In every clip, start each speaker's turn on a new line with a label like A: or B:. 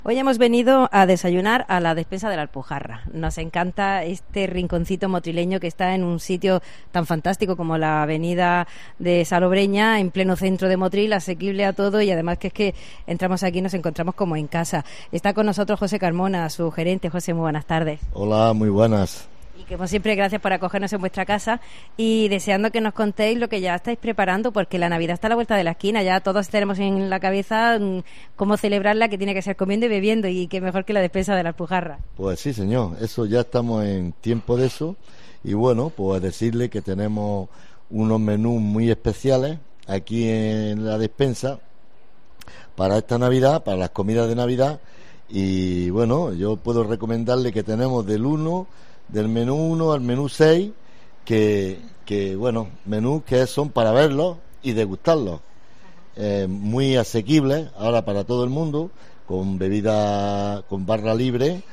A: Hoy hemos venido a desayunar a la despensa de la Alpujarra. Nos encanta este rinconcito motrileño que está en un sitio tan fantástico como la avenida de Salobreña, en pleno centro de Motril, asequible a todo, y además que es que entramos aquí y nos encontramos como en casa. Está con nosotros José Carmona, su gerente. José, muy buenas tardes.
B: Hola, muy buenas.
A: Y como siempre, gracias por acogernos en vuestra casa y deseando que nos contéis lo que ya estáis preparando, porque la Navidad está a la vuelta de la esquina. Ya todos tenemos en la cabeza cómo celebrarla, que tiene que ser comiendo y bebiendo, y qué mejor que la despensa de la Alpujarra.
B: Pues sí, señor, eso ya estamos en tiempo de eso. Y bueno, pues decirle que tenemos unos menús muy especiales aquí en la despensa para esta Navidad, para las comidas de Navidad. Y bueno, yo puedo recomendarle que tenemos del menú 1 al menú 6, que bueno, menús que son para verlos y degustarlos, muy asequibles ahora para todo el mundo, con bebida, con barra libre,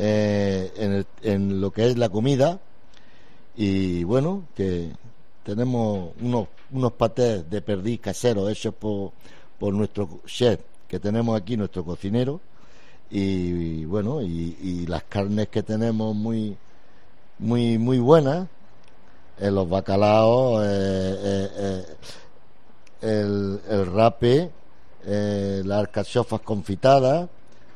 B: en lo que es la comida. Y bueno, que tenemos unos patés de perdiz caseros hechos por nuestro chef que tenemos aquí, nuestro cocinero. Y bueno, y las carnes que tenemos muy buenas, los bacalaos, el rape, las alcachofas confitadas,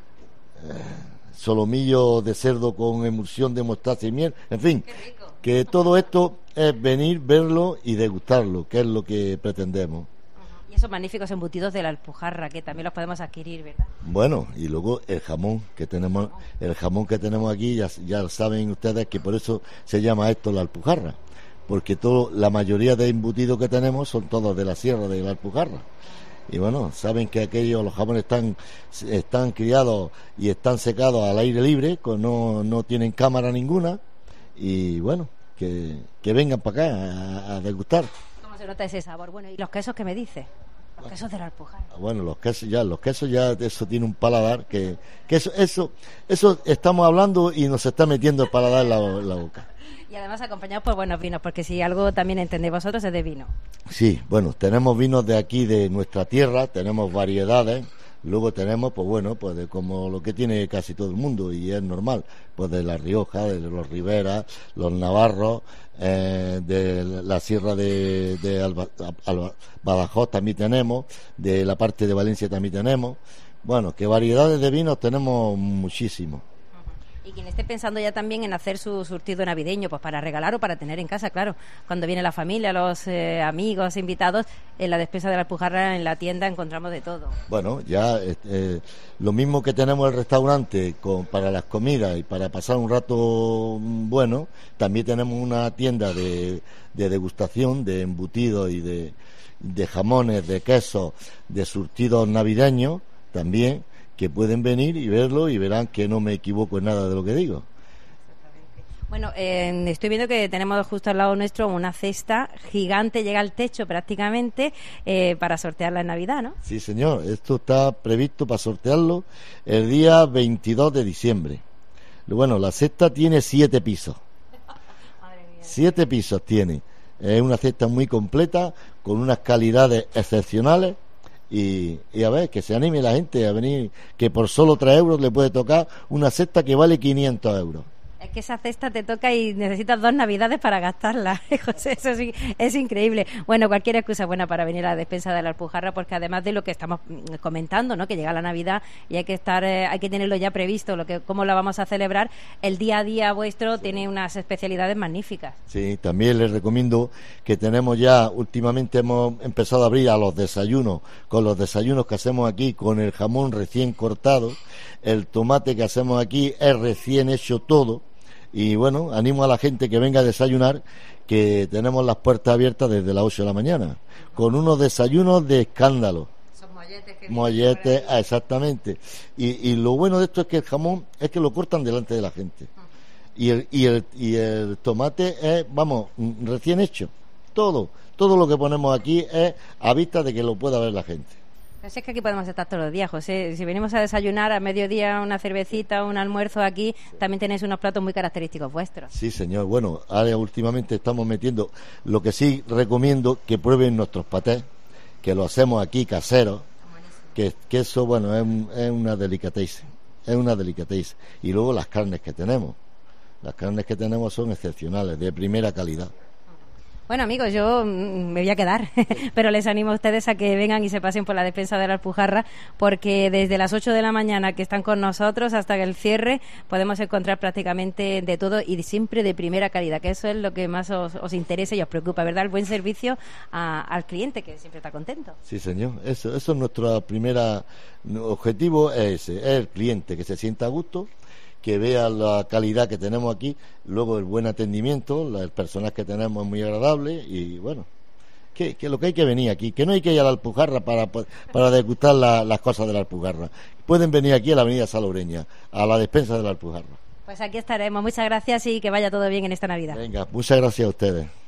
B: solomillo de cerdo con emulsión de mostaza y miel, en fin, que todo esto es venir, verlo y degustarlo, que es lo que pretendemos.
A: Y esos magníficos embutidos de la Alpujarra, que también los podemos adquirir, ¿verdad?
B: Bueno, y luego el jamón que tenemos aquí, ya saben ustedes que por eso se llama esto la Alpujarra, porque la mayoría de embutidos que tenemos son todos de la sierra de la Alpujarra. Y bueno, saben que los jamones están criados y están secados al aire libre, no tienen cámara ninguna, y bueno, que vengan para acá a degustar.
A: Se nota ese sabor. Bueno, ¿y los quesos qué me dices? Los quesos de la Alpujarra.
B: Bueno, los quesos ya, eso tiene un paladar que eso estamos hablando y nos está metiendo el paladar en la boca.
A: Y además acompañados por buenos vinos, porque si algo también entendéis vosotros es de vino.
B: Sí, bueno, tenemos vinos de aquí, de nuestra tierra, tenemos variedades. Luego tenemos, pues bueno, pues de como lo que tiene casi todo el mundo, y es normal, pues de La Rioja, de los Riberas, los Navarros, de la sierra de Badajoz también tenemos, de la parte de Valencia también tenemos. Bueno, que variedades de vinos tenemos muchísimo.
A: Y quien esté pensando ya también en hacer su surtido navideño, pues para regalar o para tener en casa, claro, cuando viene la familia, los amigos, invitados, en la despensa de la Alpujarra, en la tienda, encontramos de todo.
B: Bueno, ya lo mismo que tenemos el restaurante para las comidas y para pasar un rato bueno, también tenemos una tienda de degustación de embutidos y de jamones, de quesos, de surtidos navideños también, que pueden venir y verlo y verán que no me equivoco en nada de lo que digo.
A: Bueno, estoy viendo que tenemos justo al lado nuestro una cesta gigante, llega al techo prácticamente, para sortearla en Navidad, ¿no?
B: Sí, señor, esto está previsto para sortearlo el día 22 de diciembre. Bueno, la cesta tiene 7 pisos. Madre mía. 7 pisos tiene. Es una cesta muy completa, con unas calidades excepcionales. Y a ver, que se anime la gente a venir, que por solo 3 euros le puede tocar una cesta que vale 500 euros.
A: Es que esa cesta te toca y necesitas 2 navidades para gastarla, José, eso sí, es increíble. Bueno, cualquier excusa buena para venir a la despensa de la Alpujarra, porque además de lo que estamos comentando, ¿no?, que llega la Navidad y hay que tenerlo ya previsto, cómo la vamos a celebrar, el día a día vuestro tiene unas especialidades magníficas.
B: Sí, también les recomiendo que tenemos ya, últimamente hemos empezado a abrir a los desayunos, con los desayunos que hacemos aquí, con el jamón recién cortado, el tomate que hacemos aquí es recién hecho todo. Y bueno, animo a la gente que venga a desayunar, que tenemos las puertas abiertas desde las 8 de la mañana, con unos desayunos de escándalo. Son molletes, exactamente. Y lo bueno de esto es que el jamón es que lo cortan delante de la gente. Y el tomate es, recién hecho. Todo lo que ponemos aquí es a vista de que lo pueda ver la gente.
A: Pues es que aquí podemos estar todos los días, José. Si venimos a desayunar a mediodía, una cervecita, un almuerzo aquí, también tenéis unos platos muy característicos vuestros.
B: Sí, señor. Bueno, ahora últimamente estamos metiendo, lo que sí recomiendo, que prueben nuestros patés, que lo hacemos aquí caseros, que eso, bueno, es una delicatessen. es una delicatez. Y luego las carnes que tenemos. Las carnes que tenemos son excepcionales, de primera calidad.
A: Bueno, amigos, yo me voy a quedar, pero les animo a ustedes a que vengan y se pasen por la despensa de la Alpujarra, porque desde las 8 de la mañana que están con nosotros hasta el cierre podemos encontrar prácticamente de todo y siempre de primera calidad, que eso es lo que más os interesa y os preocupa, ¿verdad? El buen servicio al cliente, que siempre está contento.
B: Sí, señor. Eso es nuestro primer objetivo, es ese, es el cliente, que se sienta a gusto, que vea la calidad que tenemos aquí, luego el buen atendimiento, el personal que tenemos es muy agradable y bueno, que lo que hay que venir aquí, que no hay que ir a la Alpujarra para degustar las cosas de la Alpujarra. Pueden venir aquí a la avenida Salobreña, a la despensa de la Alpujarra.
A: Pues aquí estaremos. Muchas gracias y que vaya todo bien en esta Navidad.
B: Venga, muchas gracias a ustedes.